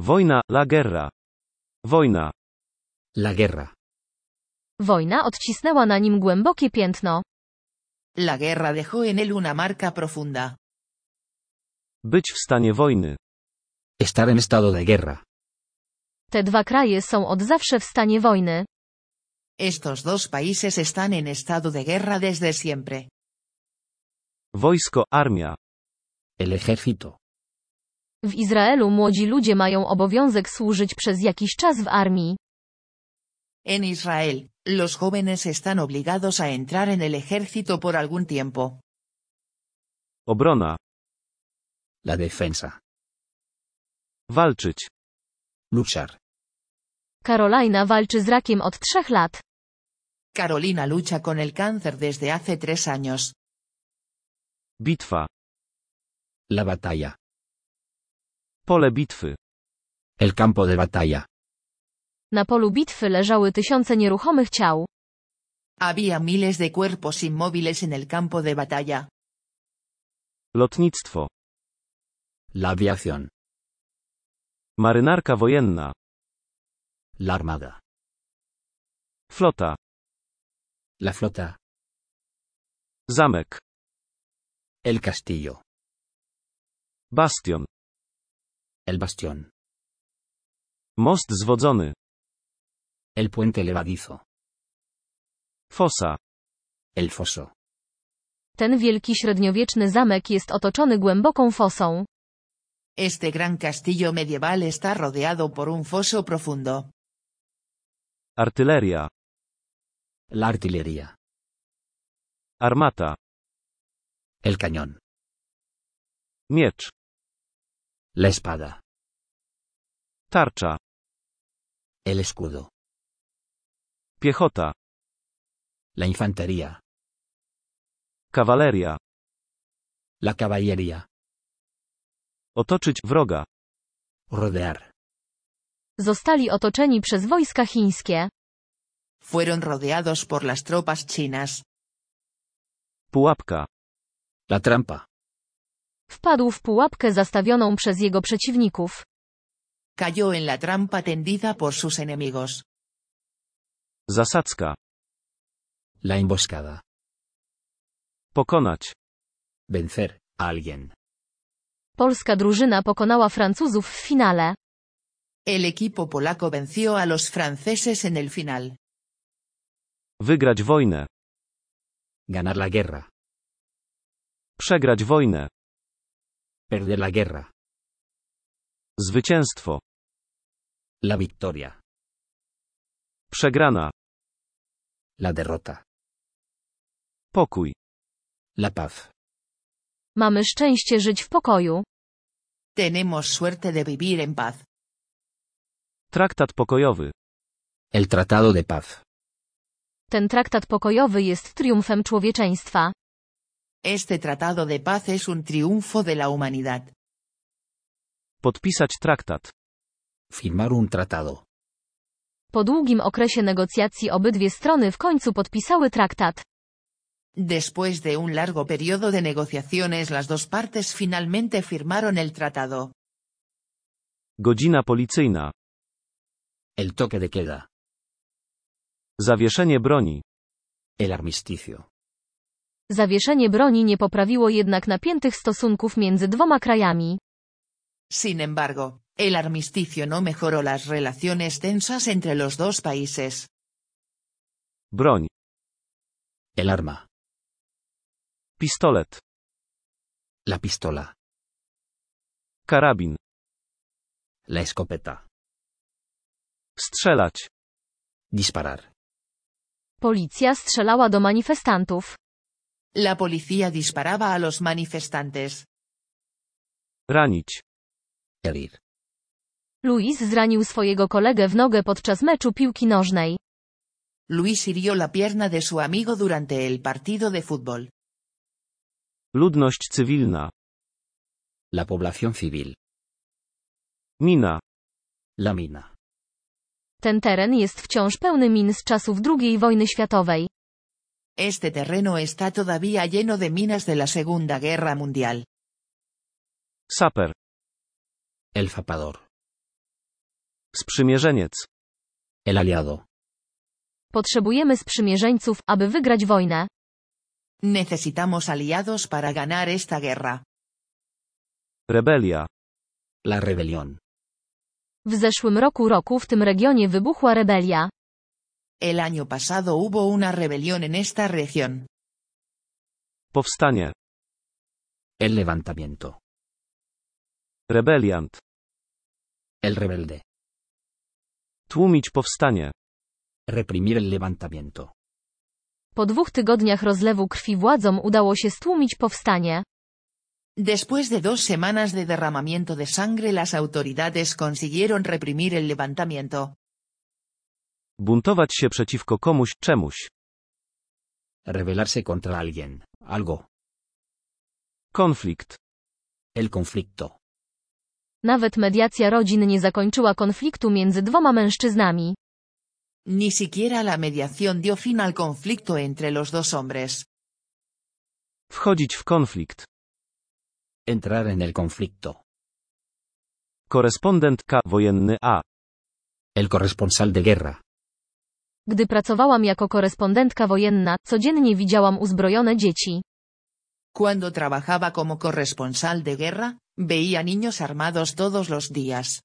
Wojna, la guerra. Wojna. La guerra. Wojna odcisnęła na nim głębokie piętno. La guerra dejó en él una marca profunda. Być w stanie wojny. Estar en estado de guerra. Te dwa kraje są od zawsze w stanie wojny. Estos dos países están en estado de guerra desde siempre. Wojsko, armia. El ejército. W Izraelu młodzi ludzie mają obowiązek służyć przez jakiś czas w armii. En Israel, los jóvenes están obligados a entrar en el ejército por algún tiempo. Obrona. La defensa. Walczyć. Luchar. Carolina walczy z rakiem od 3 lat. Carolina lucha con el cáncer desde hace 3 años. Bitwa. La batalla. Pole bitwy. El campo de batalla. Na polu bitwy leżały tysiące nieruchomych ciał. Había miles de cuerpos inmóviles en el campo de batalla. Lotnictwo. La aviación. Marynarka wojenna. La armada. Flota. La flota. Zamek. El castillo. Bastion. El bastión. Most zwodzony. El puente levadizo. Fosa. El foso. Ten wielki średniowieczny zamek jest otoczony głęboką fosą. Este gran castillo medieval está rodeado por un foso profundo. Artyleria. La artillería. Armata. El cañón. Miecz. La espada. Tarcza. El escudo. Piechota. La infantería. Kawaleria. La caballería. Otoczyć wroga. Rodear. Zostali otoczeni przez wojska chińskie. Fueron rodeados por las tropas chinas. Pułapka. La trampa. Wpadł w pułapkę zastawioną przez jego przeciwników. Cayó en la trampa tendida por sus enemigos. Zasadzka. La emboscada. Pokonać. Vencer a alguien. Polska drużyna pokonała Francuzów w finale. El equipo polaco venció a los franceses en el final. Wygrać wojnę. Ganar la guerra. Przegrać wojnę. Perder la guerra. Zwycięstwo. La victoria. Przegrana. La derrota. Pokój. La paz. Mamy szczęście żyć w pokoju. Tenemos suerte de vivir en paz. Traktat pokojowy. El tratado de paz. Ten traktat pokojowy jest triumfem człowieczeństwa. Este tratado de paz es un triunfo de la humanidad. Podpisać traktat. Firmar un tratado. Po długim okresie negocjacji obydwie strony w końcu podpisały traktat. Después de un largo periodo de negociaciones, las dos partes finalmente firmaron el tratado. Godzina policyjna. El toque de queda. Zawieszenie broni. El armisticio. Zawieszenie broni nie poprawiło jednak napiętych stosunków między dwoma krajami. Sin embargo, el armisticio no mejoró las relaciones tensas entre los dos países. Broń. El arma. Pistolet. La pistola. Karabin. La escopeta. Strzelać. Disparar. Policja strzelała do manifestantów. La policía disparaba a los manifestantes. Ranić. Herir. Luis zranił swojego kolegę w nogę podczas meczu piłki nożnej. Luis hirió la pierna de su amigo durante el partido de fútbol. Ludność cywilna. La población civil. Mina. La mina. Ten teren jest wciąż pełny min z czasów II wojny światowej. Este terreno está todavía lleno de minas de la Segunda Guerra Mundial. Saper. El zapador. Sprzymierzeniec. El aliado. Potrzebujemy sprzymierzeńców, aby wygrać wojnę. Necesitamos aliados para ganar esta guerra. Rebelia. La rebelión. W zeszłym roku w tym regionie wybuchła rebelia. El año pasado hubo una rebelión en esta región. Powstanie. El levantamiento. Rebeliant. El rebelde. Tłumić powstanie. Reprimir el levantamiento. Po 2 tygodniach rozlewu krwi władzom udało się stłumić powstanie. Después de 2 semanas de derramamiento de sangre, las autoridades consiguieron reprimir el levantamiento. Buntować się przeciwko komuś, czemuś. Rebelarse contra alguien, algo. Konflikt. El conflicto. Nawet mediacja rodzin nie zakończyła konfliktu między 2 mężczyznami. Ni siquiera la mediación dio fin al conflicto entre los 2 hombres. Wchodzić w konflikt. Entrar en el conflicto. Korespondent K. wojenny A. El corresponsal de guerra. Gdy pracowałam jako korespondentka wojenna, codziennie widziałam uzbrojone dzieci. Cuando trabajaba como corresponsal de guerra, veía niños armados todos los días.